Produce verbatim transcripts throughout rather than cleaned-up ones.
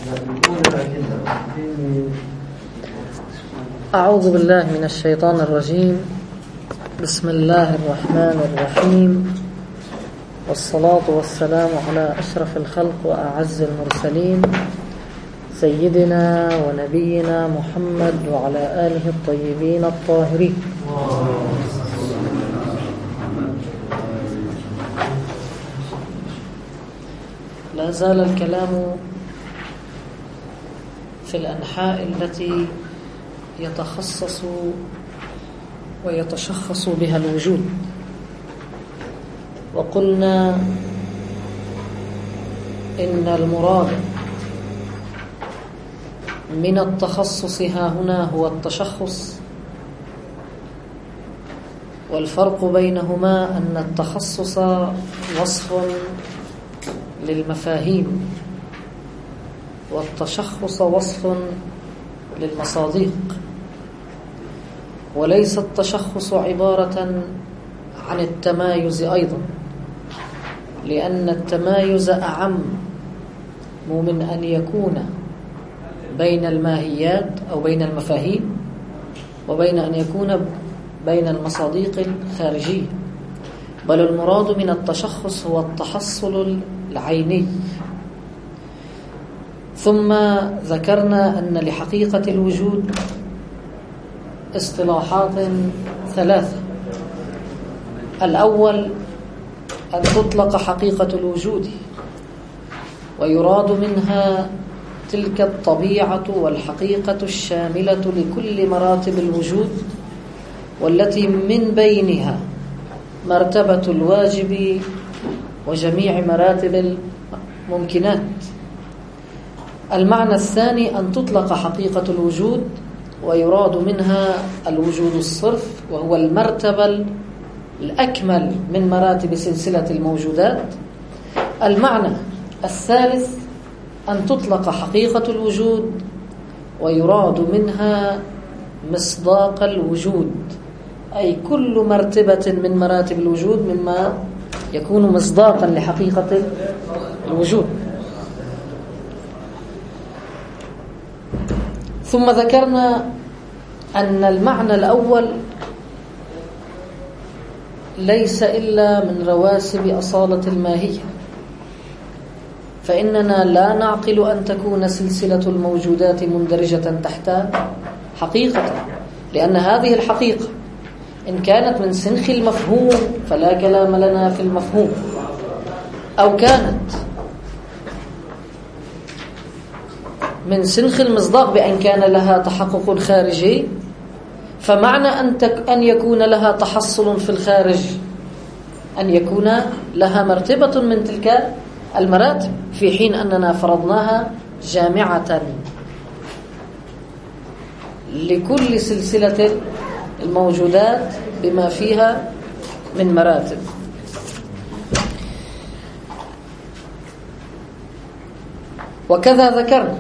أعوذ بالله من الشيطان الرجيم. بسم الله الرحمن الرحيم، والصلاة والسلام على أشرف الخلق وأعز المرسلين سيدنا ونبينا محمد وعلى آله الطيبين الطاهرين. لا زال الكلام في الأنحاء التي يتخصص ويتشخص بها الوجود، وقلنا إن المراد من التخصص ها هنا هو التشخص، والفرق بينهما أن التخصص وصف للمفاهيم والتشخص وصف للمصادق، وليس التشخص عبارة عن التمايز أيضا، لأن التمايز أعم من أن يكون بين الماهيات أو بين المفاهيم وبين أن يكون بين المصادق الخارجية، بل المراد من التشخص هو التحصل العيني. ثم ذكرنا أن لحقيقة الوجود اصطلاحات ثلاثة. الأول أن تطلق حقيقة الوجود ويراد منها تلك الطبيعة والحقيقة الشاملة لكل مراتب الوجود، والتي من بينها مرتبة الواجب وجميع مراتب الممكنات. المعنى الثاني أن تطلق حقيقة الوجود ويراد منها الوجود الصرف، وهو المرتبة الأكمل من مراتب سلسلة الموجودات. المعنى الثالث أن تطلق حقيقة الوجود ويراد منها مصداق الوجود، أي كل مرتبة من مراتب الوجود مما يكون مصداقا لحقيقة الوجود. ثم ذكرنا أن المعنى الأول ليس إلا من رواسب أصالة الماهية، فإننا لا نعقل أن تكون سلسلة الموجودات مندرجة تحت حقيقة، لأن هذه الحقيقة إن كانت من سنخ المفهوم فلا كلام لنا في المفهوم، أو كانت من سنخ المصداق بأن كان لها تحقق خارجي، فمعنى أن, تك أن يكون لها تحصل في الخارج أن يكون لها مرتبة من تلك المراتب، في حين أننا فرضناها جامعة لكل سلسلة الموجودات بما فيها من مراتب. وكذا ذكرنا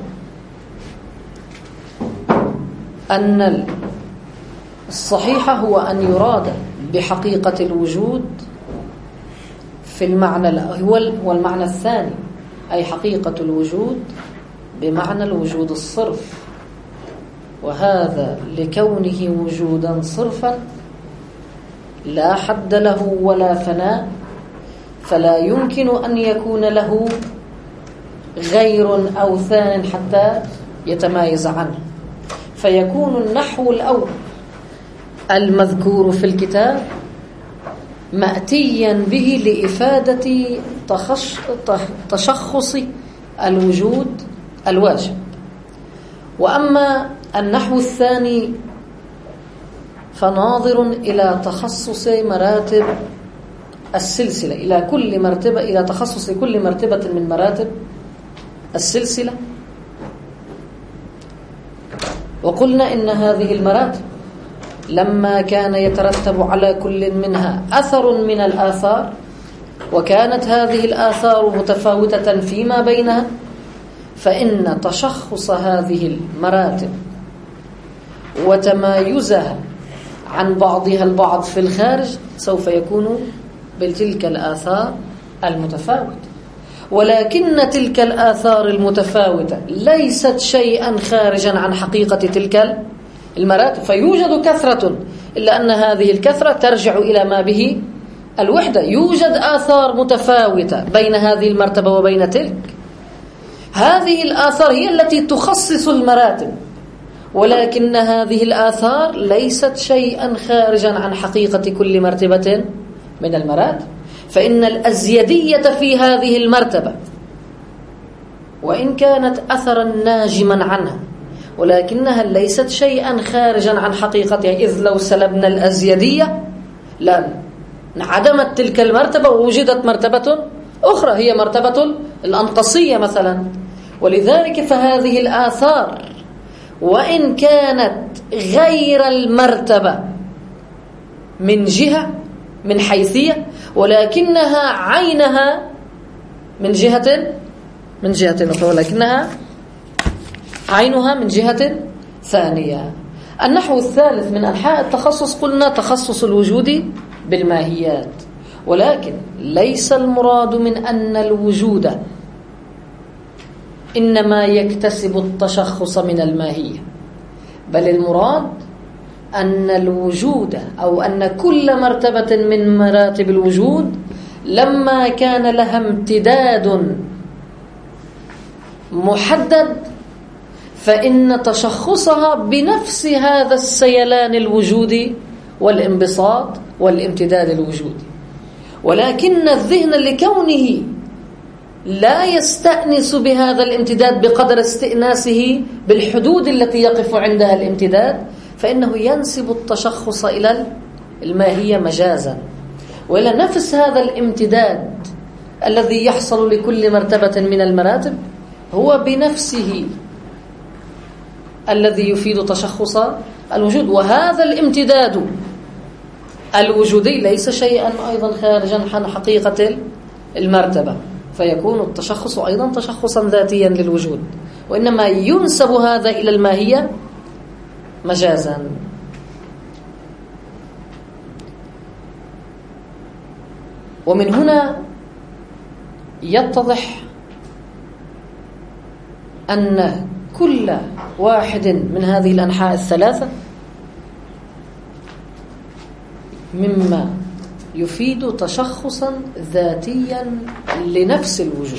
أن الصحيح هو أن يراد بحقيقة الوجود في المعنى الأول والمعنى الثاني، أي حقيقة الوجود بمعنى الوجود الصرف، وهذا لكونه وجودا صرفا لا حد له ولا فناء، فلا يمكن أن يكون له غير أو ثان حتى يتمايز عنه، فيكون النحو الأول المذكور في الكتاب مأتيا به لإفادة تشخص الوجود الواجب. وأما النحو الثاني فناظر إلى تخصص مراتب السلسلة، إلى كل مرتبة، إلى تخصص كل مرتبة من مراتب السلسلة. وقلنا إن هذه المراتب لما كان يترتب على كل منها أثر من الآثار، وكانت هذه الآثار متفاوتة فيما بينها، فإن تشخص هذه المراتب وتمايزها عن بعضها البعض في الخارج سوف يكون بتلك الآثار المتفاوتة. ولكن تلك الآثار المتفاوتة ليست شيئا خارجا عن حقيقة تلك المراتب، فيوجد كثرة إلا أن هذه الكثرة ترجع إلى ما به الوحدة. يوجد آثار متفاوتة بين هذه المرتبة وبين تلك، هذه الآثار هي التي تخصص المراتب، ولكن هذه الآثار ليست شيئا خارجا عن حقيقة كل مرتبة من المراتب. فإن الأزيدية في هذه المرتبة وإن كانت أثرا ناجما عنها، ولكنها ليست شيئا خارجا عن حقيقتها، إذ لو سلبنا الأزيدية لا انعدمت تلك المرتبة ووجدت مرتبة أخرى هي مرتبة الأنقصية مثلا. ولذلك فهذه الآثار وإن كانت غير المرتبة من جهة من حيثية، ولكنها عينها من جهة من جهة أخرى، ولكنها عينها من جهة ثانية. النحو الثالث من أنحاء التخصص قلنا تخصص الوجود بالماهيات، ولكن ليس المراد من أن الوجود إنما يكتسب التشخص من الماهية، بل المراد أن الوجود أو أن كل مرتبة من مراتب الوجود لما كان لها امتداد محدد فإن تشخصها بنفس هذا السيلان الوجودي والانبساط والامتداد الوجودي. ولكن الذهن لكونه لا يستأنس بهذا الامتداد بقدر استئناسه بالحدود التي يقف عندها الامتداد، فإنه ينسب التشخص إلى الماهية مجازا، وإلى نفس هذا الامتداد الذي يحصل لكل مرتبة من المراتب هو بنفسه الذي يفيد تشخص الوجود. وهذا الامتداد الوجودي ليس شيئا أيضا خارجا عن حقيقة المرتبة، فيكون التشخص أيضا تشخصا ذاتيا للوجود، وإنما ينسب هذا إلى الماهية مجازا. ومن هنا يتضح أن كل واحد من هذه الأنحاء الثلاثة مما يفيد تشخصا ذاتيا لنفس الوجود.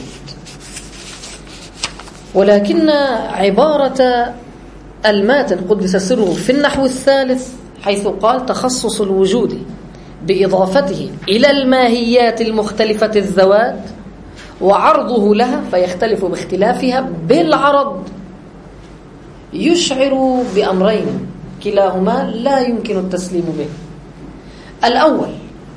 ولكن عبارة الماتن قدس سره في النحو الثالث حيث قال تخصص الوجود بإضافته إلى الماهيات المختلفة الذوات وعرضه لها فيختلف باختلافها بالعرض، يشعر بأمرين كلاهما لا يمكن التسليم به. الأول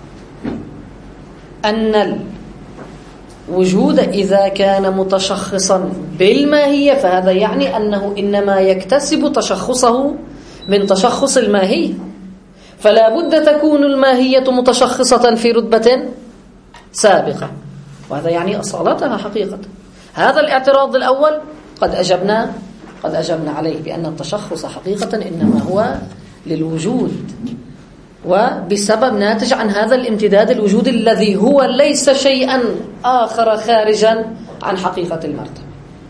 أن الوجود إذا كان متشخصا بالماهية فهذا يعني أنه إنما يكتسب تشخصه من تشخص الماهية، فلا بد تكون الماهية متشخصة في رتبة سابقة، وهذا يعني أصالتها حقيقة. هذا الاعتراض الأول قد أجبنا قد أجبنا عليه بأن التشخص حقيقة إنما هو للوجود، وبسبب ناتج عن هذا الامتداد الوجودي الذي هو ليس شيئا آخر خارجا عن حقيقة المرتبة.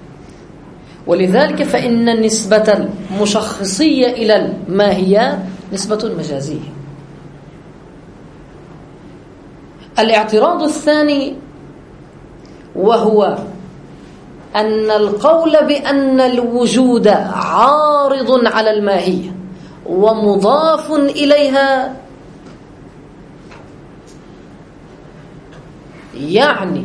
ولذلك فإن النسبة المشخصية إلى الماهيات نسبة مجازية. الاعتراض الثاني وهو أن القول بأن الوجود عارض على الماهية ومضاف إليها يعني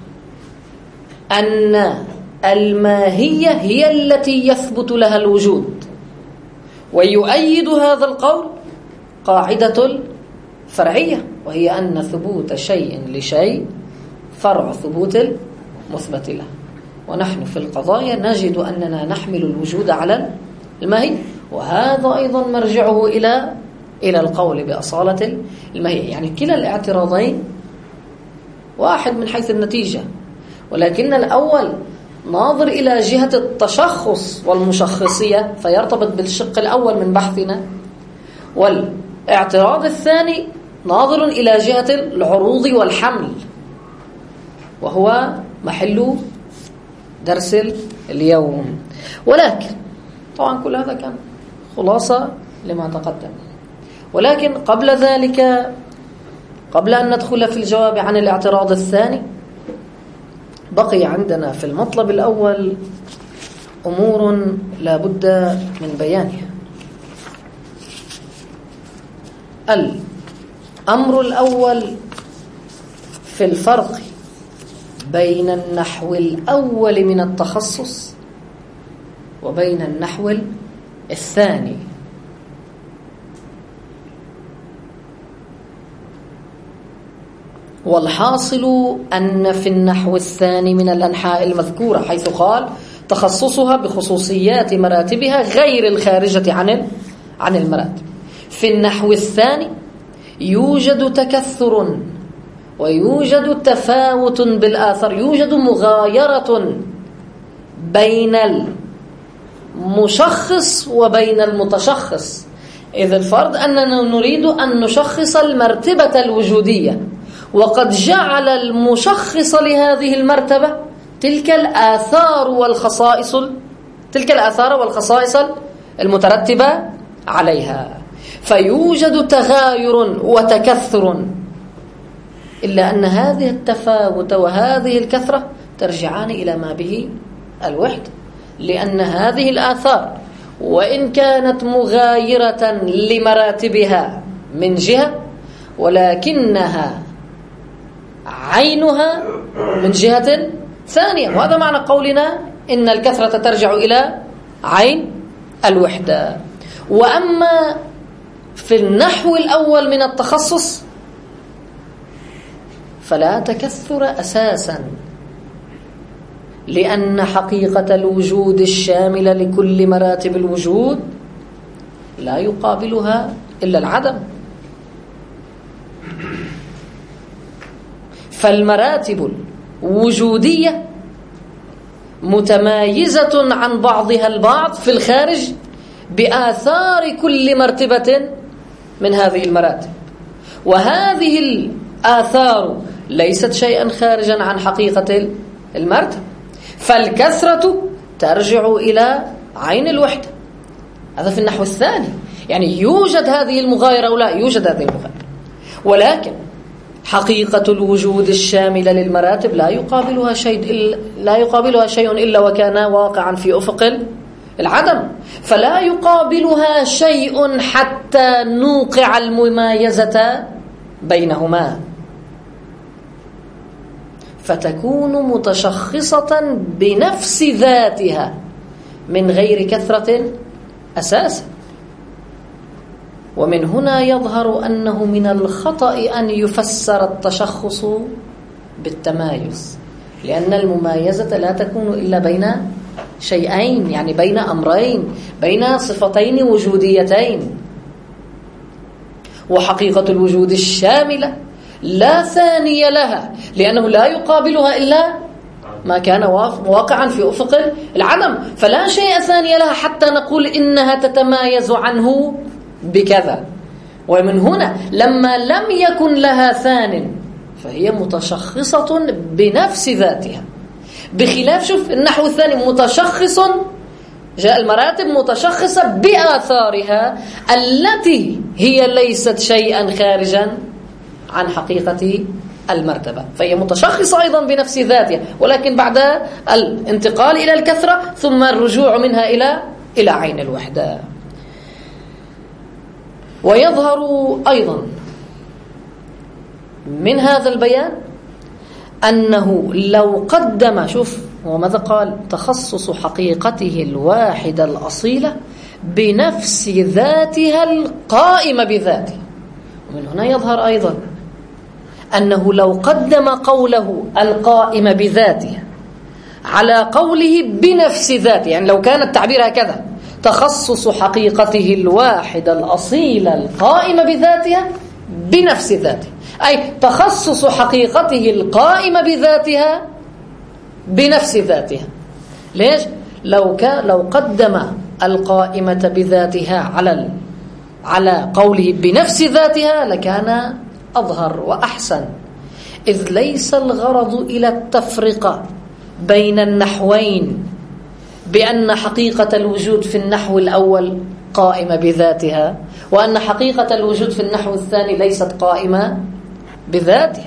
أن الماهية هي التي يثبت لها الوجود. ويؤيد هذا القول قاعدة فرعية، وهي أن ثبوت شيء لشيء فرع ثبوت المثبت له. ونحن في القضايا نجد أننا نحمل الوجود على الماهية، وهذا أيضا مرجعه إلى إلى القول بأصالة الماهية. يعني كلا الاعتراضين واحد من حيث النتيجة، ولكن الأول ناظر إلى جهة التشخص والمشخصية فيرتبط بالشق الأول من بحثنا، والاعتراض الثاني ناظر إلى جهة العروض والحمل وهو محل درس اليوم. ولكن طبعا كل هذا كان خلاصة لما تقدم. ولكن قبل ذلك، قبل أن ندخل في الجواب عن الاعتراض الثاني، بقي عندنا في المطلب الأول أمور لا بد من بيانها. الأمر الأول في الفرق بين النحو الأول من التخصص وبين النحو الثاني. والحاصل أن في النحو الثاني من الأنحاء المذكورة، حيث قال تخصصها بخصوصيات مراتبها غير الخارجة عن عن المراتب، في النحو الثاني يوجد تكثر ويوجد تفاوت بالآثار، يوجد مغايرة بين المشخص وبين المتشخص. إذ الفرض أننا نريد أن نشخص المرتبة الوجودية، وقد جعل المشخص لهذه المرتبة تلك الآثار والخصائص تلك الآثار والخصائص المترتبة عليها، فيوجد تغاير وتكثر، إلا أن هذه التفاوت وهذه الكثرة ترجعان إلى ما به الوحدة، لأن هذه الآثار وإن كانت مغايرة لمراتبها من جهة، ولكنها عينها من جهة ثانية. وهذا معنى قولنا إن الكثرة ترجع إلى عين الوحدة. وأما في النحو الأول من التخصص فلا تكثر أساسا، لأن حقيقة الوجود الشاملة لكل مراتب الوجود لا يقابلها إلا العدم. فالمراتب الوجودية متمايزة عن بعضها البعض في الخارج بآثار كل مرتبة من هذه المراتب، وهذه الآثار ليست شيئا خارجا عن حقيقة المرتبة. فالكثرة ترجع إلى عين الوحدة. هذا في النحو الثاني، يعني يوجد هذه المغايرة أو لا يوجد هذه المغايرة، ولكن حقيقة الوجود الشاملة للمراتب لا يقابلها شيء لا يقابلها شيء إلا وكان واقعا في أفق العدم، فلا يقابلها شيء حتى نوقع الممايزة بينهما، فتكون متشخصة بنفس ذاتها من غير كثرة أساسا. ومن هنا يظهر أنه من الخطأ أن يفسر التشخص بالتمايز، لأن الممايزة لا تكون إلا بين شيئين، يعني بين أمرين، بين صفتين وجوديتين. وحقيقة الوجود الشاملة لا ثاني لها، لأنه لا يقابلها إلا ما كان واقعا في أفق العدم، فلا شيء ثاني لها حتى نقول إنها تتمايز عنه بكذا. ومن هنا لما لم يكن لها ثان فهي متشخصة بنفس ذاتها، بخلاف شوف النحو الثاني متشخص، جاء المراتب متشخصة بآثارها التي هي ليست شيئا خارجا عن حقيقة المرتبة، فهي متشخصة أيضا بنفس ذاتها، ولكن بعد الانتقال إلى الكثرة ثم الرجوع منها إلى إلى عين الوحدة. ويظهر أيضا من هذا البيان أنه لو قدم، شوف هو ماذا قال؟ تخصص حقيقته الواحدة الأصيلة بنفس ذاتها القائمة بذاته. ومن هنا يظهر أيضا أنه لو قدم قوله القائمة بذاته على قوله بنفس ذاته، يعني لو كان التعبير هكذا تخصص حقيقته الواحدة الأصيلة القائمة بذاتها بنفس ذاته، أي تخصص حقيقته القائمة بذاتها بنفس ذاتها. ليش؟ لو كان لو قدم القائمة بذاتها على على قوله بنفس ذاتها لكان أظهر وأحسن، إذ ليس الغرض إلى التفرقة بين النحوين بأن حقيقة الوجود في النحو الأول قائمة بذاتها وأن حقيقة الوجود في النحو الثاني ليست قائمة بذاتها،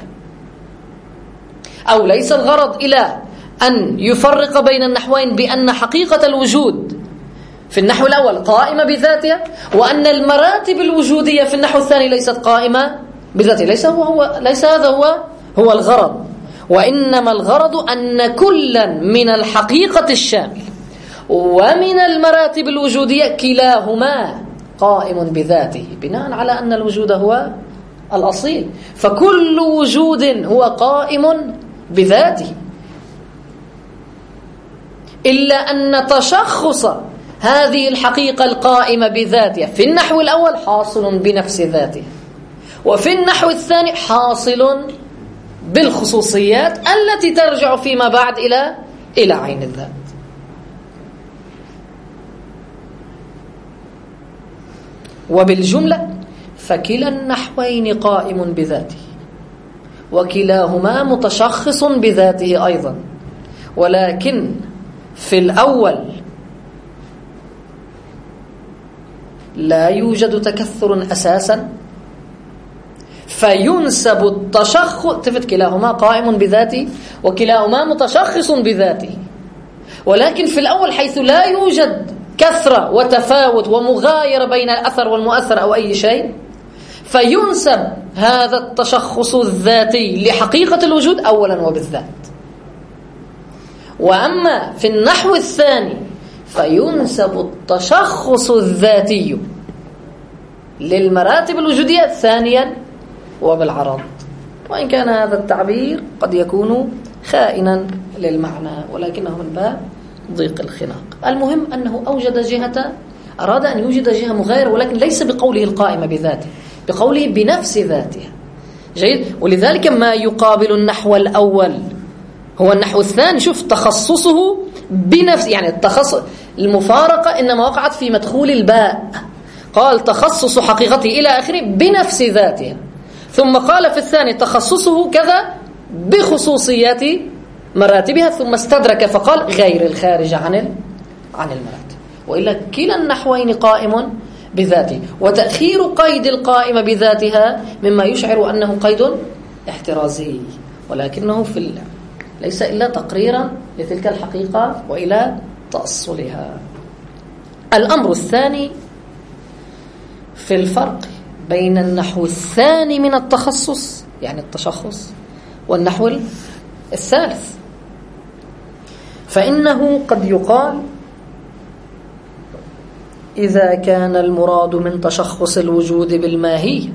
أو ليس الغرض إلى أن يفرق بين النحوين بأن حقيقة الوجود في النحو الأول قائمة بذاتها وأن المراتب الوجودية في النحو الثاني ليست قائمة بذاتها. ليس هو, هو ليس هذا هو هو الغرض، وإنما الغرض أن كلا من الحقيقة الشاملة ومن المراتب الوجودية كلاهما قائم بذاته، بناء على أن الوجود هو الأصيل، فكل وجود هو قائم بذاته، إلا أن تشخص هذه الحقيقة القائمة بذاتها في النحو الأول حاصل بنفس ذاته، وفي النحو الثاني حاصل بالخصوصيات التي ترجع فيما بعد إلى إلى عين الذات. وبالجملة فكلا النحوين قائم بذاته وكلاهما متشخص بذاته أيضا، ولكن في الأول لا يوجد تكثر أساسا فينسب التشخص، تفت كلاهما قائم بذاته وكلاهما متشخص بذاته، ولكن في الأول حيث لا يوجد كثرة وتفاوت ومغايرة بين الأثر والمؤثر أو أي شيء، فينسب هذا التشخص الذاتي لحقيقة الوجود أولا وبالذات. وأما في النحو الثاني فينسب التشخص الذاتي للمراتب الوجودية ثانيا وبالعرض، وإن كان هذا التعبير قد يكون خائنا للمعنى ولكنه من باب ضيق الخناق. المهم أنه أوجد جهة، أراد أن يوجد جهة مغايرة، ولكن ليس بقوله القائمة بذاته، بقوله بنفس ذاتها. جيد. ولذلك ما يقابل النحو الأول هو النحو الثاني، شوف تخصصه بنفس، يعني التخصص المفارقة إنما وقعت في مدخول الباء، قال تخصص حقيقته إلى آخره بنفس ذاتها، ثم قال في الثاني تخصصه كذا بخصوصيات مراتبها، ثم استدرك فقال غير الخارج عن عن المراتب. وإلا كلا النحوين قائم بذاته، وتأخير قيد القائمة بذاتها مما يشعر أنه قيد احترازي، ولكنه في ال... ليس إلا تقريرا لتلك الحقيقة وإلى تأصلها. الأمر الثاني في الفرق بين النحو الثاني من التخصص يعني التشخص والنحو الثالث، فإنه قد يقال إذا كان المراد من تشخص الوجود بالماهية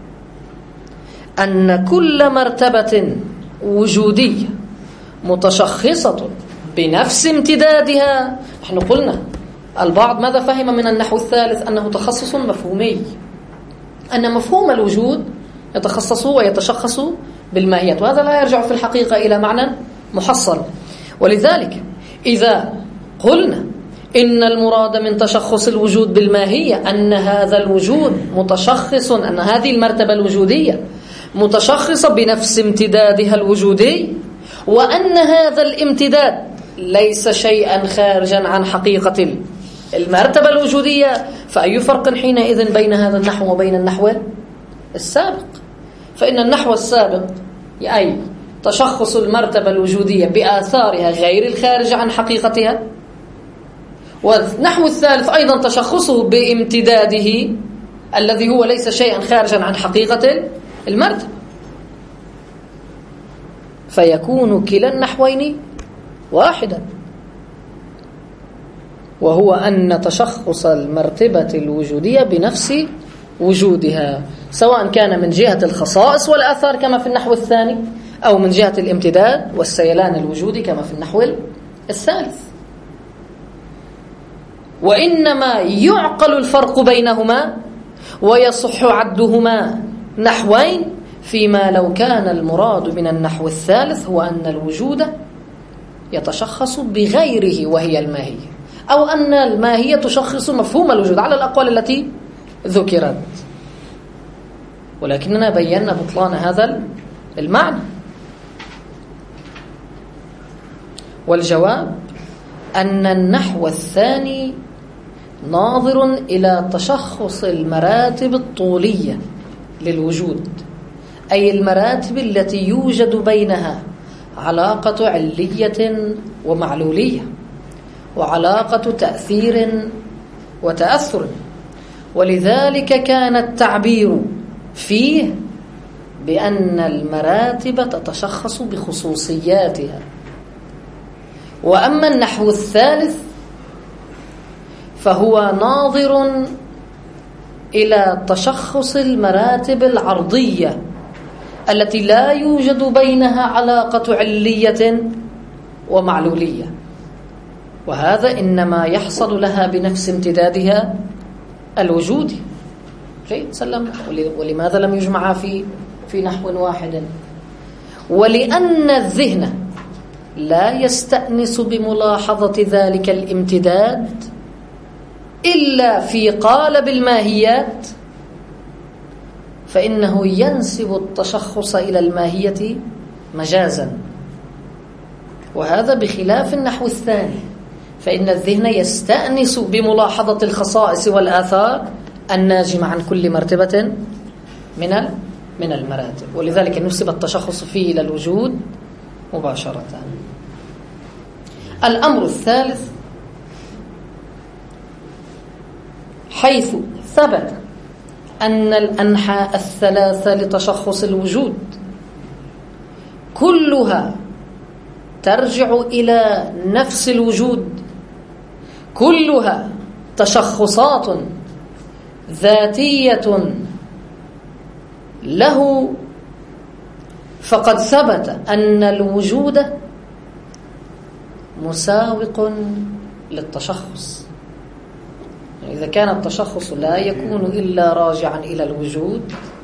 أن كل مرتبة وجودية متشخصة بنفس امتدادها. نحن قلنا البعض ماذا فهم من النحو الثالث؟ أنه تخصص مفهومي، أن مفهوم الوجود يتخصص ويتشخص بالماهية، وهذا لا يرجع في الحقيقة إلى معنى محصل. ولذلك إذا قلنا إن المراد من تشخص الوجود بالماهية أن هذا الوجود متشخص، أن هذه المرتبة الوجودية متشخصة بنفس امتدادها الوجودي، وأن هذا الامتداد ليس شيئا خارجا عن حقيقة المرتبة الوجودية، فأي فرق حينئذ بين هذا النحو وبين النحو السابق؟ فإن النحو السابق أي تشخص المرتبة الوجودية بآثارها غير الخارج عن حقيقتها، والنحو الثالث أيضا تشخصه بامتداده الذي هو ليس شيئا خارجا عن حقيقة المرتبة، فيكون كلا النحوين واحدا، وهو أن تشخص المرتبة الوجودية بنفس وجودها، سواء كان من جهة الخصائص والآثار كما في النحو الثاني، أو من جهة الامتداد والسيلان الوجودي كما في النحو الثالث. وإنما يعقل الفرق بينهما ويصح عدهما نحوين فيما لو كان المراد من النحو الثالث هو أن الوجود يتشخص بغيره وهي الماهية، أو أن الماهية تشخص مفهوم الوجود على الأقوال التي ذكرت. ولكننا بينا بطلان هذا المعنى، والجواب أن النحو الثاني ناظر إلى تشخص المراتب الطولية للوجود، أي المراتب التي يوجد بينها علاقة علية ومعلولية، وعلاقة تأثير وتأثر. ولذلك كان التعبير فيه بأن المراتب تتشخص بخصوصياتها. وأما النحو الثالث فهو ناظر إلى تشخص المراتب العرضية التي لا يوجد بينها علاقة علية ومعلولية، وهذا إنما يحصل لها بنفس امتدادها الوجودي. جيد، سلمنا. ولماذا لم يجمعا في في نحو واحد؟ ولأن الذهن لا يستأنس بملاحظة ذلك الامتداد إلا في قالب الماهيات، فإنه ينسب التشخص إلى الماهية مجازا، وهذا بخلاف النحو الثاني، فإن الذهن يستأنس بملاحظة الخصائص والآثار الناجمة عن كل مرتبة من من المراتب، ولذلك نسب التشخص فيه إلى الوجود مباشرة. الأمر الثالث، حيث ثبت أن الأنحاء الثلاثة لتشخص الوجود كلها ترجع إلى نفس الوجود، كلها تشخصات ذاتية له، فقد ثبت أن الوجود مساوق للتشخص. إذا كان التشخص لا يكون إلا راجعا إلى الوجود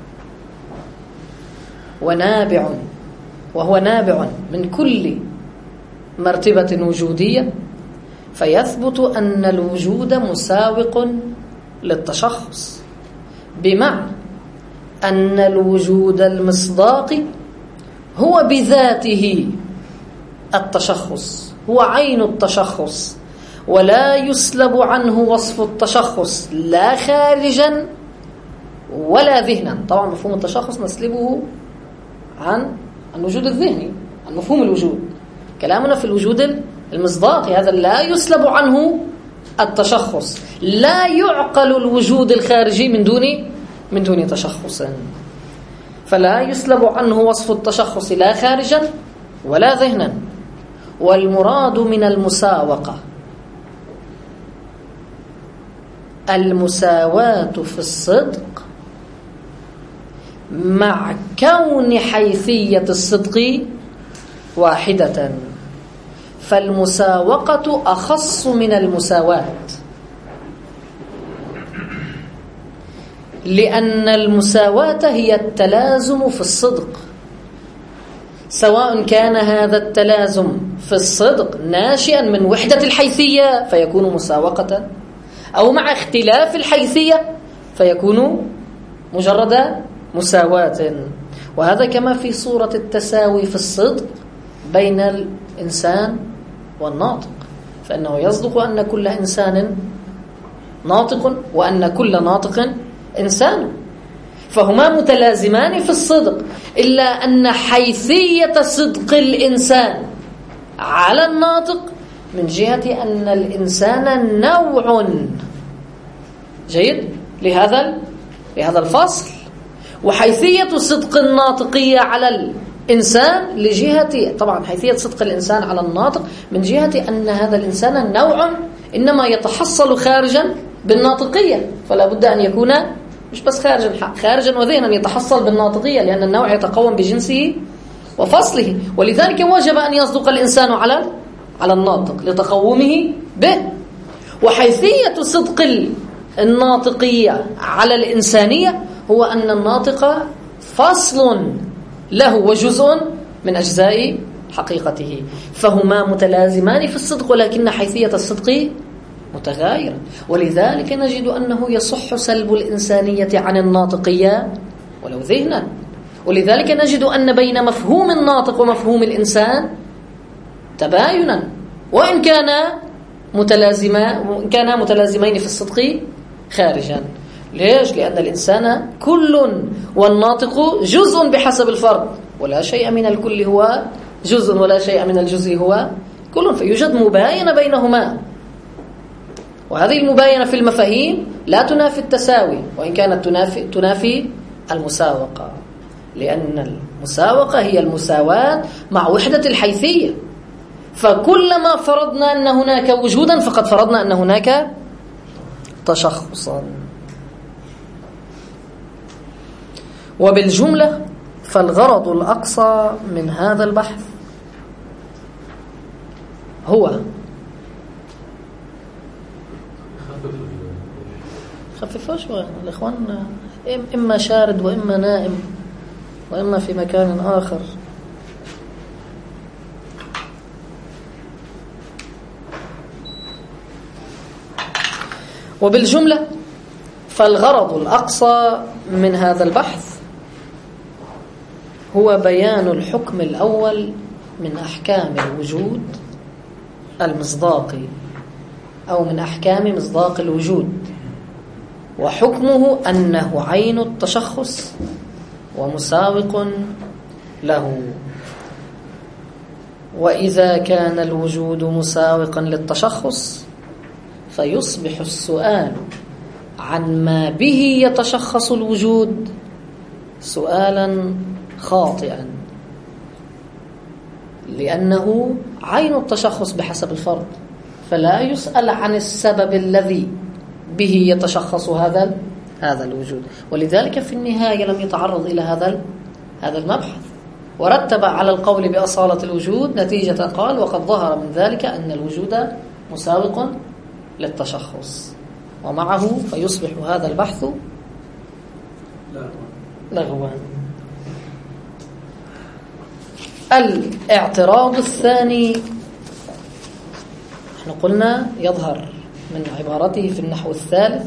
ونابع وهو نابع من كل مرتبة وجودية، فيثبت أن الوجود مساوق للتشخص، بمعنى أن الوجود المصداقي هو بذاته التشخص، هو عين التشخص، ولا يسلب عنه وصف التشخص لا خارجا ولا ذهنا. طبعا مفهوم التشخص نسلبه عن الوجود الذهني، عن مفهوم الوجود. كلامنا في الوجود المصداقي، هذا لا يسلب عنه التشخص، لا يعقل الوجود الخارجي من دون من دون تشخص، فلا يسلب عنه وصف التشخص لا خارجا ولا ذهنا. والمراد من المساوقة المساواة في الصدق مع كون حيثية الصدق واحدة، فالمساوقة أخص من المساواة، لأن المساواة هي التلازم في الصدق، سواء كان هذا التلازم في الصدق ناشئا من وحدة الحيثية فيكون مساوقة، أو مع اختلاف الحيثية فيكون مجرد مساواة. وهذا كما في صورة التساوي في الصدق بين الإنسان والناطق، فإنه يصدق أن كل إنسان ناطق وأن كل ناطق إنسان، فهما متلازمان في الصدق، إلا أن حيثية صدق الإنسان على الناطق من جهة أن الإنسان نوع جيد لهذا لهذا الفصل، وحيثية صدق الناطقية على الإنسان لجهة طبعا حيثية صدق الإنسان على الناطق من جهة أن هذا الإنسان نوع إنما يتحصل خارجا بالناطقية، فلا بد أن يكون مش بس خارجا خارجا وذهنا يتحصل بالناطقية، لأن النوع يتقوم بجنسه وفصله، ولذلك وجب أن يصدق الإنسان على على الناطق لتقومه به. وحيثية صدق الناطقية على الإنسانية هو أن الناطق فصل له وجزء من أجزاء حقيقته، فهما متلازمان في الصدق، ولكن حيثية الصدق متغايرة. ولذلك نجد أنه يصح سلب الإنسانية عن الناطقية ولو ذهنا، ولذلك نجد أن بين مفهوم الناطق ومفهوم الإنسان تباينا، وإن كان متلازما وإن كانا متلازمين في الصدق خارجا. ليش؟ لأن الإنسان كل والناطق جزء بحسب الفرد، ولا شيء من الكل هو جزء ولا شيء من الجزء هو كل، فيوجد مباينة بينهما. وهذه المباينة في المفاهيم لا تنافي التساوي، وإن كانت تنافي, تنافي المساوقة، لأن المساوقة هي المساواة مع وحدة الحيثية. فكلما فرضنا أن هناك وجودا فقد فرضنا أن هناك تشخصا. وبالجملة فالغرض الأقصى من هذا البحث هو خففوا شوي الإخوان، إما شارد وإما نائم وإما في مكان آخر. وبالجملة فالغرض الأقصى من هذا البحث هو بيان الحكم الأول من أحكام الوجود المصداقي، أو من أحكام مصداق الوجود، وحكمه أنه عين التشخص ومساوق له. وإذا كان الوجود مساوقا للتشخص فيصبح السؤال عن ما به يتشخص الوجود سؤالا خاطئا، لأنه عين التشخص بحسب الفرد، فلا يسأل عن السبب الذي به يتشخص هذا هذا الوجود. ولذلك في النهاية لم يتعرض إلى هذا هذا المبحث، ورتب على القول بأصالة الوجود نتيجة قال وقد ظهر من ذلك أن الوجود مساوق للتشخص، ومعه فيصبح هذا البحث لغوا. الاعتراض الثاني احنا قلنا يظهر من عبارته في النحو الثالث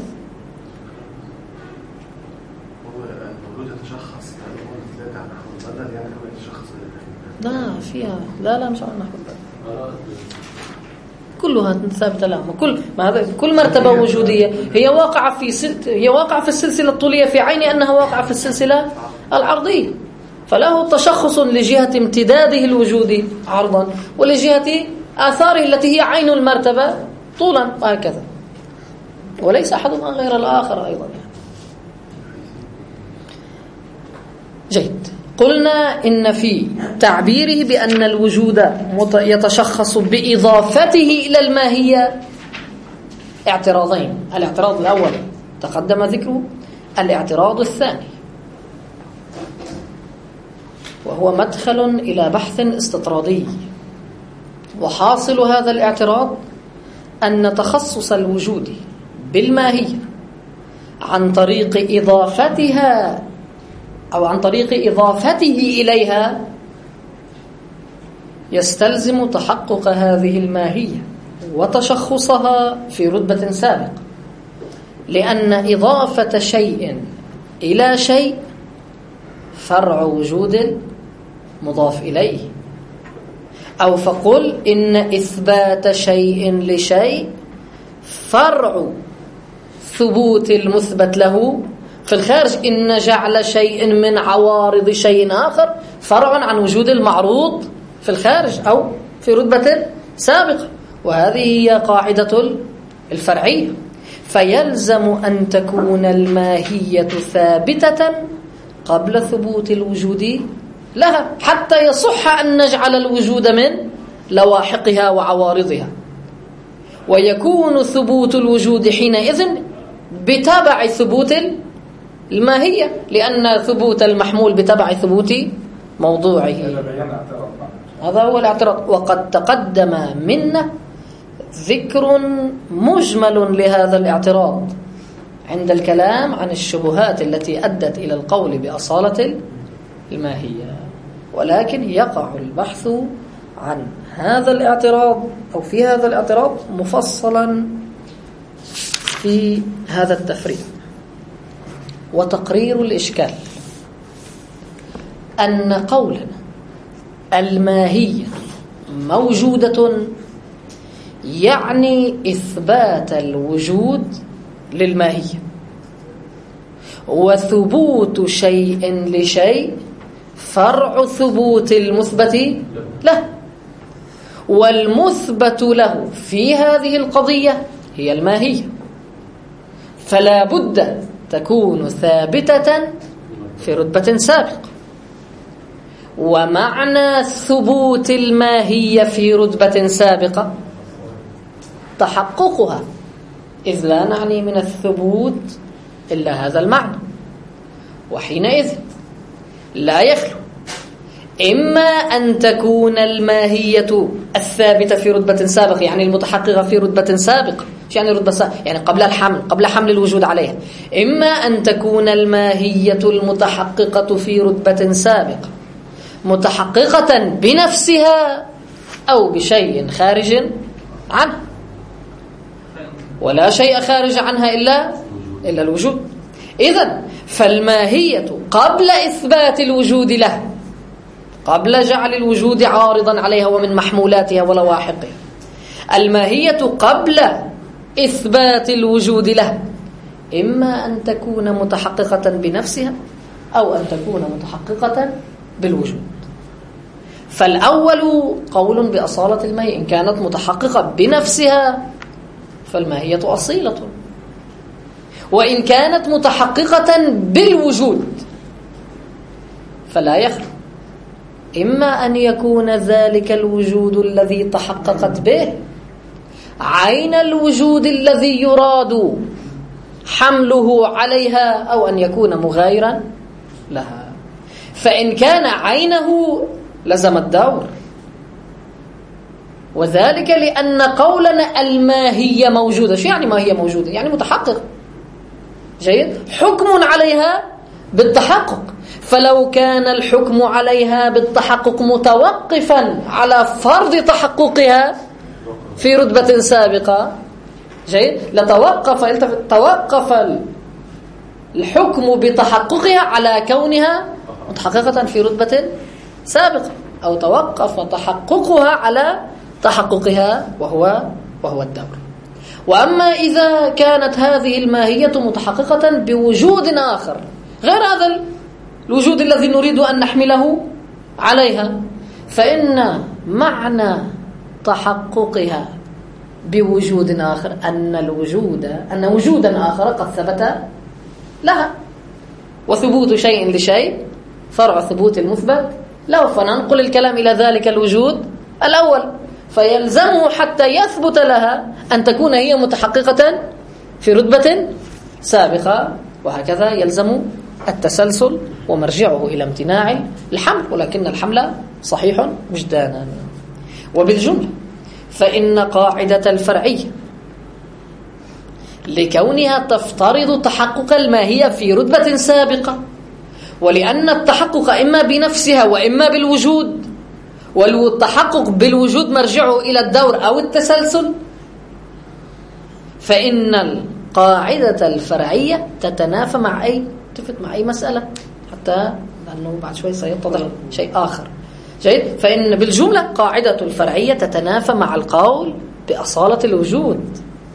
لا فيها لا لا مش على النحو الثالث، كلها ثابته لها. كل ما هذا كل مرتبه وجوديه هي واقعه في سل... هي واقعه في السلسله الطوليه في عين انها واقعه في السلسله العرضيه، فله تشخص لجهه امتداده الوجودي عرضا ولجهه آثاره التي هي عين المرتبه طولا، وهكذا، وليس احدهما غير الاخر ايضا. جيد. قلنا إن في تعبيره بأن الوجود يتشخص بإضافته إلى الماهية اعتراضين. الاعتراض الأول تقدم ذكره، الاعتراض الثاني وهو مدخل إلى بحث استطرادي. وحاصل هذا الاعتراض أن تخصص الوجود بالماهية عن طريق إضافتها أو عن طريق إضافته إليها يستلزم تحقق هذه الماهية وتشخصها في رتبة سابقة، لأن إضافة شيء إلى شيء فرع وجود مضاف إليه، أو فقل إن إثبات شيء لشيء فرع ثبوت المثبت له في الخارج، إن جعل شيء من عوارض شيء آخر فرع عن وجود المعروض في الخارج أو في رتبة سابقة. وهذه هي قاعدة الفرعية، فيلزم أن تكون الماهية ثابتة قبل ثبوت الوجود لها حتى يصح أن نجعل الوجود من لواحقها وعوارضها، ويكون ثبوت الوجود حينئذ بتبع ثبوت الماهية، لأن ثبوت المحمول بتبع ثبوت موضوعه. هذا هو الاعتراض. وقد تقدم منا ذكر مجمل لهذا الاعتراض عند الكلام عن الشبهات التي أدت إلى القول بأصالة الماهية، ولكن يقع البحث عن هذا الاعتراض أو في هذا الاعتراض مفصلا في هذا التفريق. وتقرير الإشكال أن قولنا الماهية موجودة يعني إثبات الوجود للماهية، وثبوت شيء لشيء فرع ثبوت المثبت له، والمثبت له في هذه القضية هي الماهية، فلا بد تكون ثابتة في رتبة سابقة. ومعنى ثبوت الماهية في رتبة سابقة تحققها، إذ لا نعني من الثبوت إلا هذا المعنى، وحينئذ لا يخلو إما أن تكون الماهية الثابتة في رتبة سابقة، يعني المتحققة في رتبة سابقة، يعني رتبة سابقة يعني قبل الحمل، قبل حمل الوجود عليها، إما أن تكون الماهية المتحققة في رتبة سابقة متحققة بنفسها أو بشيء خارج عنها، ولا شيء خارج عنها إلا إلا الوجود. إذن فالماهية قبل إثبات الوجود له، قبل جعل الوجود عارضا عليها ومن محمولاتها ولواحقها، الماهية قبل إثبات الوجود له إما أن تكون متحققة بنفسها أو أن تكون متحققة بالوجود. فالأول قول بأصالة الماهية، إن كانت متحققة بنفسها فالماهية أصيلة، وإن كانت متحققة بالوجود فلا يخلو إما أن يكون ذلك الوجود الذي تحققت به عين الوجود الذي يراد حمله عليها، أو أن يكون مغايرا لها. فإن كان عينه لزم الدور، وذلك لأن قولنا الماهية موجودة. شو يعني ماهية موجودة؟ يعني متحقق. جيد؟ حكم عليها بالتحقق. فلو كان الحكم عليها بالتحقق متوقفا على فرض تحققها في رتبة سابقة، جيد؟ لتوقف توقف الحكم بتحققها على كونها متحققة في رتبة سابقة، أو توقف تحققها على تحققها وهو وهو الدور. وأما إذا كانت هذه الماهية متحققة بوجود آخر غير هذا الوجود الذي نريد أن نحمله عليها، فإن معنى تحققها بوجود آخر أن الوجود أن وجودا آخر قد ثبت لها، وثبوت شيء لشيء فرع ثبوت المثبت له، فننقل الكلام إلى ذلك الوجود الأول، فيلزمه حتى يثبت لها أن تكون هي متحققة في رتبة سابقة، وهكذا يلزم التسلسل ومرجعه إلى امتناع الحمل، ولكن الحمل صحيح وجدانا. وبالجملة فإن قاعدة الفرعية لكونها تفترض تحقق الماهية في رتبة سابقة، ولأن التحقق إما بنفسها وإما بالوجود، والتحقق بالوجود مرجعه إلى الدور أو التسلسل، فإن القاعدة الفرعية تتنافى مع أي تفت مع أي مسألة، حتى لأنه بعد شوي سيتضح شيء آخر. جيد؟ فإن بالجملة قاعدة الفرعية تتنافى مع القول بأصالة الوجود،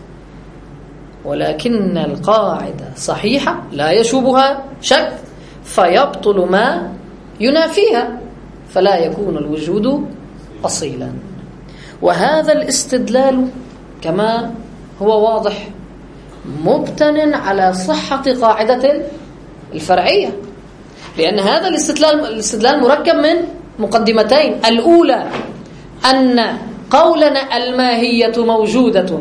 ولكن القاعدة صحيحة لا يشوبها شك، فيبطل ما ينافيها، فلا يكون الوجود أصيلا. وهذا الاستدلال كما هو واضح مبتن على صحة قاعدة الفرعية، لأن هذا الاستدلال الاستدلال مركب من مقدمتين. الأولى أن قولنا الماهية موجودة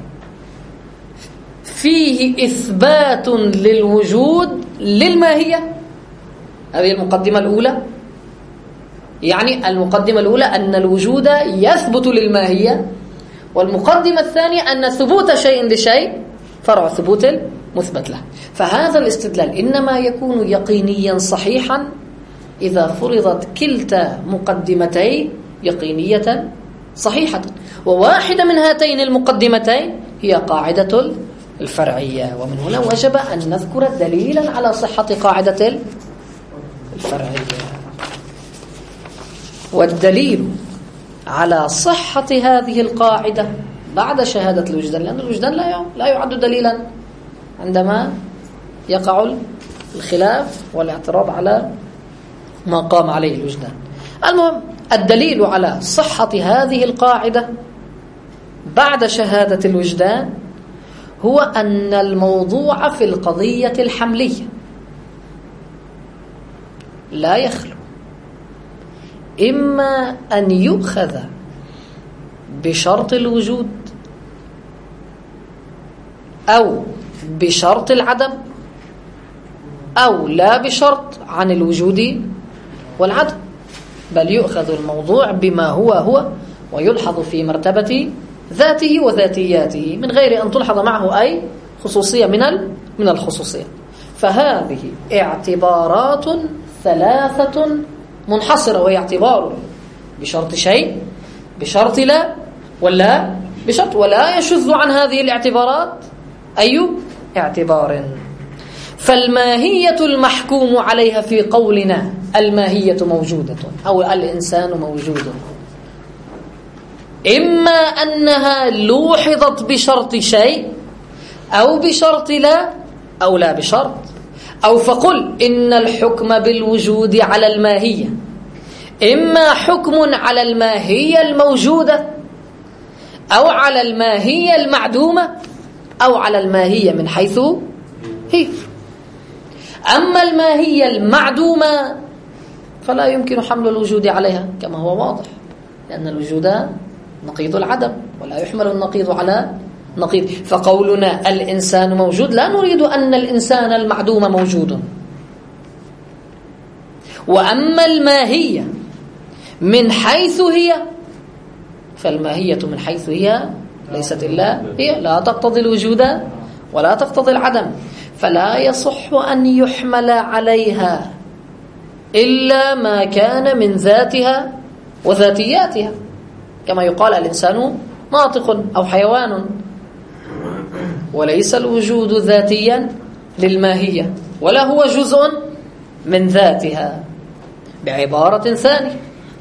فيه إثبات للوجود للماهية، هذه المقدمة الأولى. يعني المقدمة الأولى أن الوجود يثبت للماهية، والمقدمة الثانية أن ثبوت شيء لشيء فرع ثبوت المثبت له. فهذا الاستدلال إنما يكون يقينيا صحيحا إذا فرضت كلتا مقدمتي يقينية صحيحة، وواحدة من هاتين المقدمتين هي قاعدة الفرعية. ومن هنا وجب أن نذكر دليلا على صحة قاعدة الفرعية. والدليل على صحة هذه القاعدة بعد شهادة الوجدان، لأن الوجدان لا لا يعد دليلا عندما يقع الخلاف والاعتراض على ما قام عليه الوجدان. المهم الدليل على صحة هذه القاعدة بعد شهادة الوجدان هو أن الموضوع في القضية الحملية لا يخلو إما أن يؤخذ بشرط الوجود أو بشرط العدم أو لا بشرط عن الوجود والعدم، بل يؤخذ الموضوع بما هو هو ويلحظ في مرتبة ذاته وذاتياته من غير أن تلحظ معه أي خصوصية من من الخصوصية. فهذه اعتبارات ثلاثة منحصرة، وهي اعتبار بشرط شيء، بشرط لا، ولا بشرط، ولا يشذ عن هذه الاعتبارات أي اعتبار. فالماهية المحكوم عليها في قولنا الماهية موجودة أو الإنسان موجود، إما أنها لوحظت بشرط شيء أو بشرط لا أو لا بشرط، أو فقل إن الحكم بالوجود على الماهية إما حكم على الماهية الموجودة أو على الماهية المعدومة أو على الماهية من حيث هي. أما الماهية المعدومة فلا يمكن حمل الوجود عليها كما هو واضح، لأن الوجود نقيض العدم ولا يحمل النقيض على نقيض. فقولنا الإنسان موجود لا نريد أن الإنسان المعدوم موجود. وأما الماهية من حيث هي فالماهية من حيث هي ليست إلا هي، لا تقتضي الوجود ولا تقتضي العدم، فلا يصح أن يحمل عليها إلا ما كان من ذاتها وذاتياتها، كما يقال الإنسان ناطق أو حيوان، وليس الوجود ذاتيا للماهية ولا هو جزء من ذاتها. بعبارة ثانية،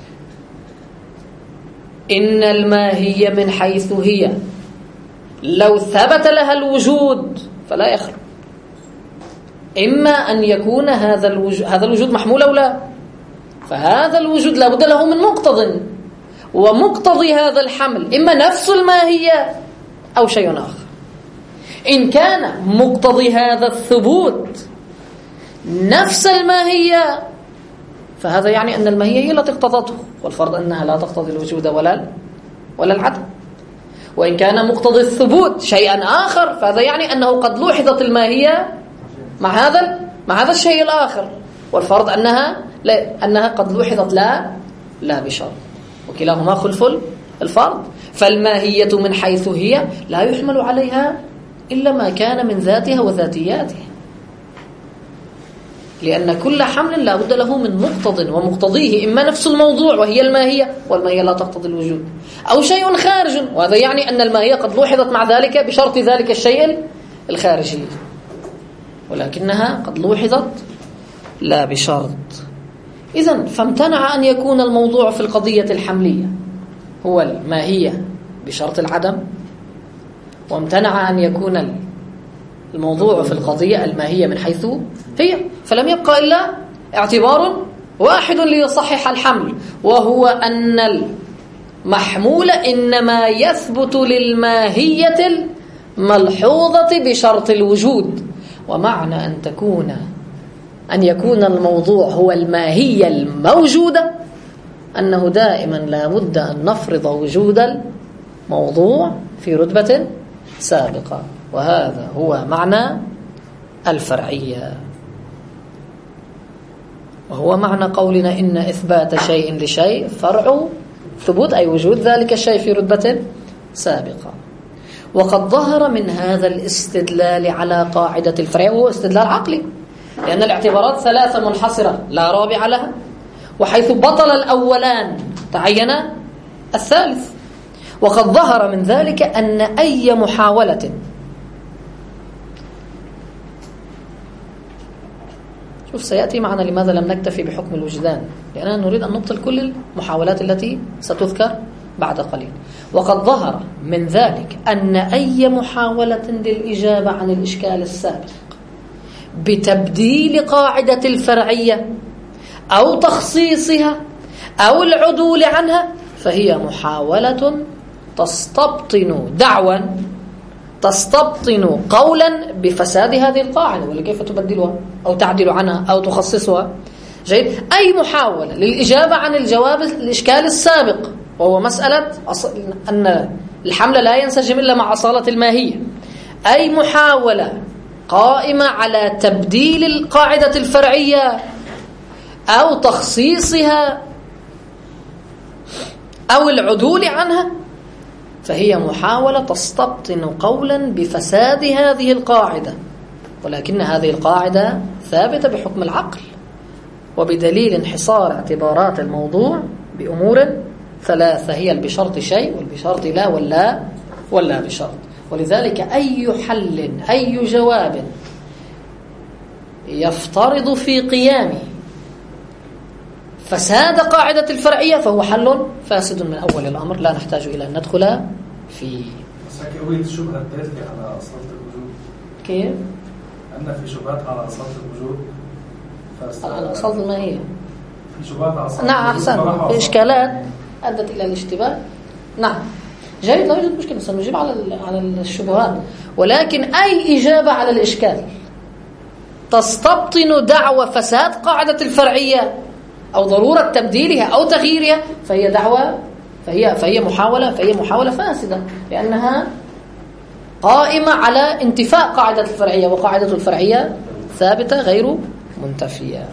إن الماهية من حيث هي لو ثبت لها الوجود فلا يخلو، إما أن يكون هذا الوجود, هذا الوجود محمول أو لا، فهذا الوجود لابد له من مقتض، ومقتضي هذا الحمل إما نفس الماهية أو شيء آخر. إن كان مقتضي هذا الثبوت نفس الماهية فهذا يعني أن الماهية هي التي اقتضته، والفرض أنها لا تقتضي الوجود ولا ولا العدم. وإن كان مقتضي الثبوت شيئا آخر فهذا يعني أنه قد لوحظت الماهية مع هذا مع هذا الشيء الآخر، والفرض أنها لا أنها قد لوحظت لا لا بشرط، وكلاهما خلف الفرض. فالماهية من حيث هي لا يحمل عليها إلا ما كان من ذاتها وذاتياتها، لأن كل حمل لا بد له من مقتض، ومقتضيه إما نفس الموضوع وهي الماهية، والماهية لا تقتضي الوجود، أو شيء خارج، وهذا يعني أن الماهية قد لوحظت مع ذلك بشرط ذلك الشيء الخارجي، ولكنها قد لوحظت لا بشرط. إذن فامتنع أن يكون الموضوع في القضية الحملية هو الماهية بشرط العدم، وامتنع أن يكون الموضوع في القضية الماهية من حيث هي، فلم يبقى إلا اعتبار واحد ليصحح الحمل، وهو أن المحمول إنما يثبت للماهية الملحوظة بشرط الوجود. ومعنى أن تكون أن يكون الموضوع هو الماهية الموجودة أنه دائما لا بد أن نفرض وجود الموضوع في رتبة سابقة، وهذا هو معنى الفرعية، وهو معنى قولنا إن إثبات شيء لشيء فرع ثبوت، أي وجود ذلك الشيء في رتبة سابقة. وقد ظهر من هذا الاستدلال على قاعدة الفرع، وهو استدلال عقلي، لأن الاعتبارات ثلاثة منحصرة لا رابع لها، وحيث بطل الأولان تعين الثالث. وقد ظهر من ذلك أن أي محاولة شوف سيأتي معنا لماذا لم نكتفي بحكم الوجدان، لأننا نريد أن نبطل كل المحاولات التي ستذكر بعد قليل. وقد ظهر من ذلك أن أي محاولة للإجابة عن الإشكال السابق بتبديل قاعدة الفرعية أو تخصيصها أو العدول عنها فهي محاولة تستبطن دعوا تستبطن قولا بفساد هذه القاعدة. ولا كيف تبدلها أو تعدل عنها أو تخصصها. جيد. أي محاولة للإجابة عن الجواب الإشكال السابق وهو مسألة أن الحمل لا ينسجم إلا مع أصالة الماهية. أي محاولة قائمة على تبديل القاعدة الفرعية أو تخصيصها أو العدول عنها فهي محاولة تستبطن قولا بفساد هذه القاعدة. ولكن هذه القاعدة ثابتة بحكم العقل وبدليل انحصار اعتبارات الموضوع بأمور ثلاثة هي بشرط شيء والبشرط لا ولا ولا بشرط. ولذلك أي حل أي جواب يفترض في قيامه فساد قاعدة الفرعية فهو حل فاسد من أول الأمر لا نحتاج إلى أن ندخل فيه. بس هيك الشبهة الدالة على أصالة الوجود. كيف؟ أن في شبهات على أصالة الوجود. على أصالة الماهية. في شبهات على أصالة نعم أحسن. في إشكالات أدت إلى الاشتباه. نعم. جيد لا يوجد مشكلة سنجيب على على الشبهات ولكن أي إجابة على الإشكال تستبطن دعوى فساد قاعدة الفرعية أو ضرورة تبديلها أو تغييرها فهي دعوة فهي فهي محاولة فهي محاولة فاسدة لأنها قائمة على انتفاء قاعدة الفرعية وقاعدة الفرعية ثابتة غير منتفية.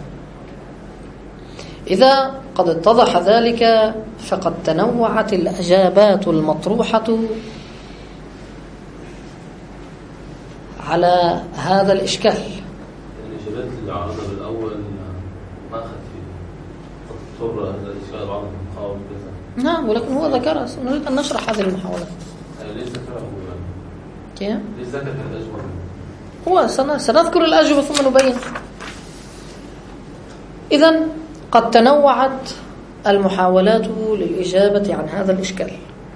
إذا قد اتضح ذلك فقد تنوعت الإجابات المطروحة على هذا الإشكال. الإجابات اللي عرضها بالأول ما أخذ فيه تضطر هذا الإشكال بعض المقاوم كذا. نعم ولكن هو ذكر نريد أن نشرح هذه المحاولة. ليس ذكره كيف؟ ليس ذكر الأجوبة. هو سنذكر الأجوبة ثم نبين. إذن قد تنوعت المحاولات للإجابة عن هذا الإشكال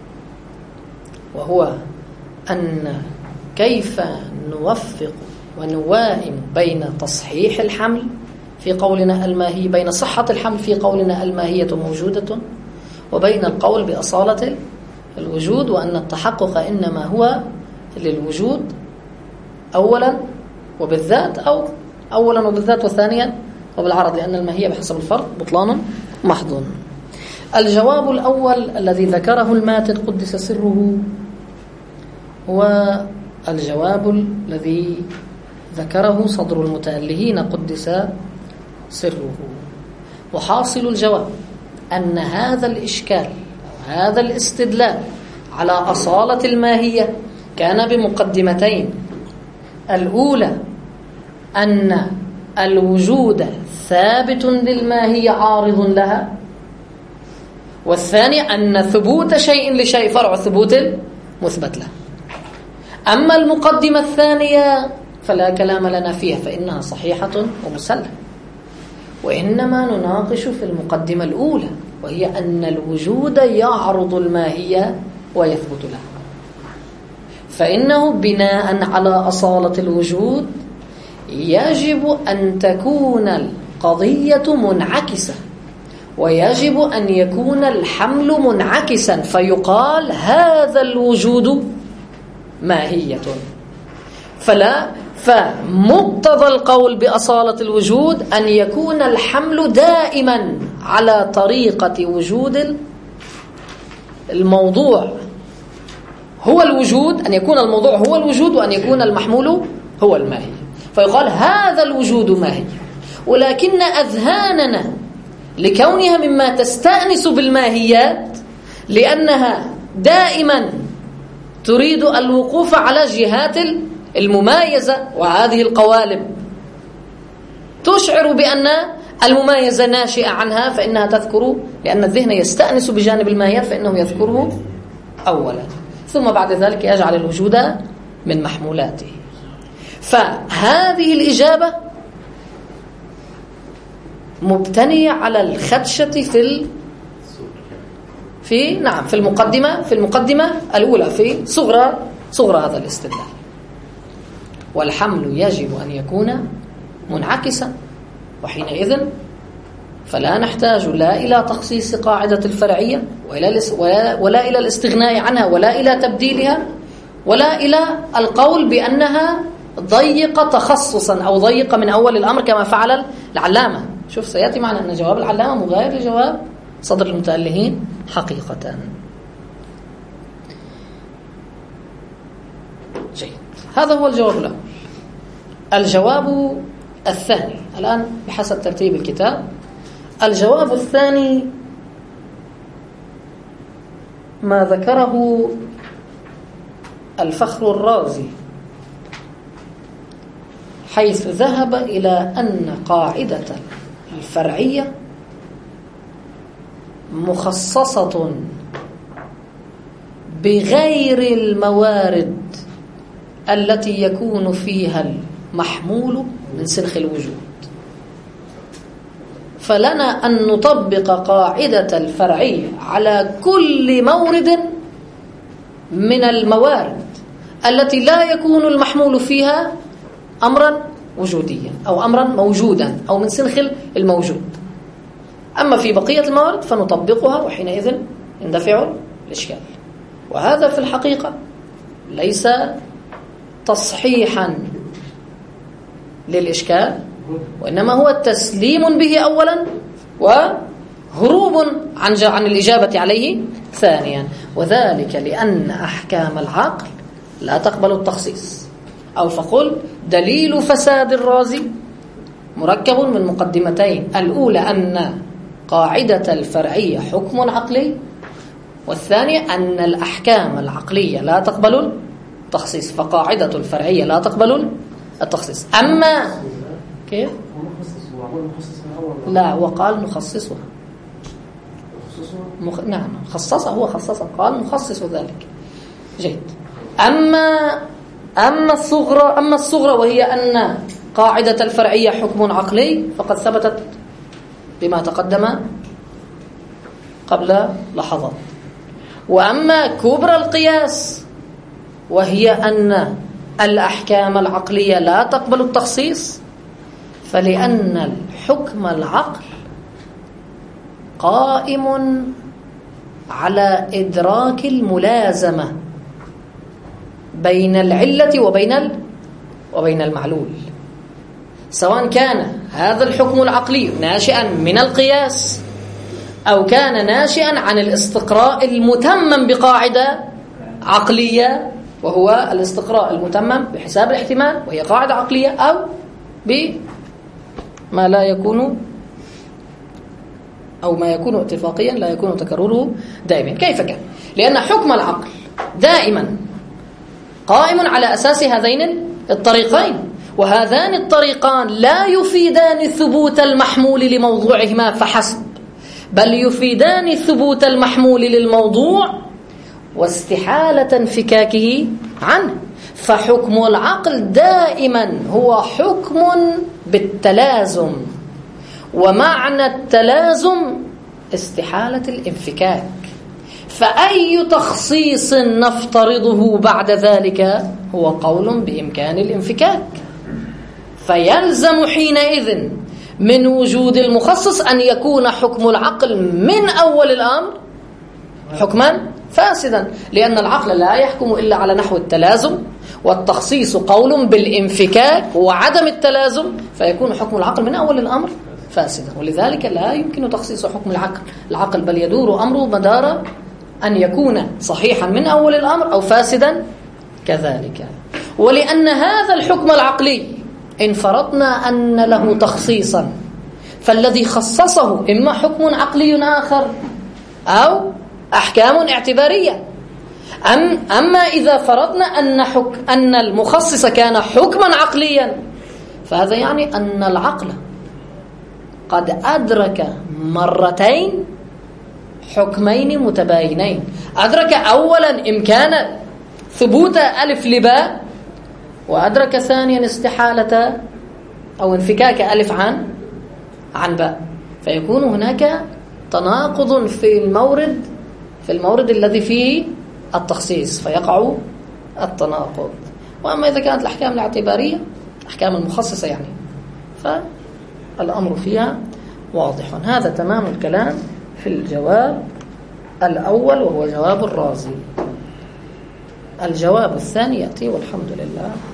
وهو أن كيف نوفق ونوائم بين تصحيح الحمل في قولنا الماهي بين صحة الحمل في قولنا الماهية موجودة وبين القول بأصالة الوجود وأن التحقق إنما هو للوجود أولا وبالذات أو أولا وبالذات وثانيا وبالعرض لأن الماهية بحسب الفرض بطلان محض. الجواب الأول الذي ذكره الماتن قدس سره هو الجواب الذي ذكره صدر المتألهين قدس سره. وحاصل الجواب أن هذا الإشكال هذا الاستدلال على أصالة الماهية كان بمقدمتين. الأولى أن الوجود ثابت للماهية عارض لها والثانية أن ثبوت شيء لشيء فرع ثبوت مثبت له. أما المقدمة الثانية فلا كلام لنا فيها فإنها صحيحة ومسلمة وإنما نناقش في المقدمة الأولى وهي أن الوجود يعرض الماهية ويثبت لها فإنه بناء على أصالة الوجود يجب أن تكون القضية منعكسة ويجب أن يكون الحمل منعكسا فيقال هذا الوجود ماهية. فلا فمقتضى القول بأصالة الوجود أن يكون الحمل دائما على طريقة وجود الموضوع هو الوجود أن يكون الموضوع هو الوجود وأن يكون المحمول هو الماهي فيقال هذا الوجود ماهي. ولكن أذهاننا لكونها مما تستأنس بالماهيات لأنها دائما تريد الوقوف على جهات الممايزة وهذه القوالب تشعر بأن الممايزة ناشئة عنها فإنها تذكر لأن الذهن يستأنس بجانب الماهيات فإنه يذكره أولا ثم بعد ذلك يجعل الوجود من محمولاته. فهذه الإجابة مبتنية على الخدشة في ال... في في نعم في المقدمة في المقدمة الأولى في صغرى صغرى هذا الاستدلال. والحمل يجب أن يكون منعكسا، وحينئذ فلا نحتاج لا إلى تخصيص قاعدة الفرعية ولا إلى الاستغناء عنها ولا إلى تبديلها ولا إلى القول بأنها ضيق تخصصا أو ضيق من أول الأمر كما فعل العلامة. شوف سيأتي معنا أن جواب العلامة مغاير لجواب صدر المتألهين حقيقة. جيد، هذا هو الجواب الأول. الجواب الثاني الآن بحسب ترتيب الكتاب. الجواب الثاني ما ذكره الفخر الرازي، حيث ذهب إلى أن قاعدة الفرعية مخصصة بغير الموارد التي يكون فيها المحمول من سنخ الوجود، فلنا أن نطبق قاعدة الفرعية على كل مورد من الموارد التي لا يكون المحمول فيها أمرا وجوديا أو أمرا موجودا أو من سنخ الموجود. أما في بقية الموارد فنطبقها، وحينئذ يندفع الإشكال. وهذا في الحقيقة ليس تصحيحا للإشكال، وإنما هو تسليم به أولا وهروب عن عن الإجابة عليه ثانيا، وذلك لأن أحكام العقل لا تقبل التخصيص. أو فقل دليل فساد الرازي مركب من مقدمتين: الأولى أن قاعدة الفرعية حكم عقلي، والثانية أن الأحكام العقلية لا تقبل التخصيص، فقاعدة الفرعية لا تقبل التخصيص. أما كيف؟ لا، وقال نخصصها. مخ... نعم خصصه، هو خصصه، قال نخصص ذلك. جيد. أما أما الصغرى أما الصغرى وهي أن قاعدة الفرعية حكم عقلي فقد ثبتت بما تقدم قبل لحظات. وأما كبرى القياس وهي أن الأحكام العقلية لا تقبل التخصيص، فلأن الحكم العقل قائم على إدراك الملازمة بين العلة وبين وبين المعلول، سواء كان هذا الحكم العقلي ناشئا من القياس أو كان ناشئا عن الاستقراء المتمم بقاعدة عقلية، وهو الاستقراء المتمم بحساب الاحتمال وهي قاعدة عقلية، أو بما لا يكون أو ما يكون اتفاقيا لا يكون تكرره دائما. كيف كان؟ لأن حكم العقل دائما قائم على أساس هذين الطريقين، وهذان الطريقان لا يفيدان ثبوت المحمول لموضوعهما فحسب، بل يفيدان ثبوت المحمول للموضوع واستحالة انفكاكه عنه. فحكم العقل دائما هو حكم بالتلازم، ومعنى التلازم استحالة الانفكاك. فأي تخصيص نفترضه بعد ذلك هو قول بإمكان الانفكاك، فيلزم حينئذ من وجود المخصص أن يكون حكم العقل من أول الأمر حكما فاسدا، لأن العقل لا يحكم إلا على نحو التلازم، والتخصيص قول بالانفكاك وعدم التلازم، فيكون حكم العقل من أول الأمر فاسدا. ولذلك لا يمكن تخصيص حكم العقل العقل بل يدور أمره مدار أن يكون صحيحا من أول الأمر أو فاسدا كذلك. ولأن هذا الحكم العقلي إن فرضنا أن له تخصيصا، فالذي خصصه إما حكم عقلي آخر أو أحكام اعتبارية. أم أما إذا فرضنا أن حك أن المخصص كان حكما عقليا، فهذا يعني أن العقل قد أدرك مرتين حكمين متباينين. أدرك أولا إمكان ثبوت ألف لباء، وأدرك ثانيا استحالة أو انفكاك ألف عن عن باء، فيكون هناك تناقض في المورد في المورد الذي فيه التخصيص فيقع التناقض. وأما إذا كانت الأحكام الاعتبارية أحكام المخصصة يعني فالأمر فيها واضح. هذا تمام الكلام في الجواب الأول وهو جواب الرازي. الجواب الثاني يأتي والحمد لله.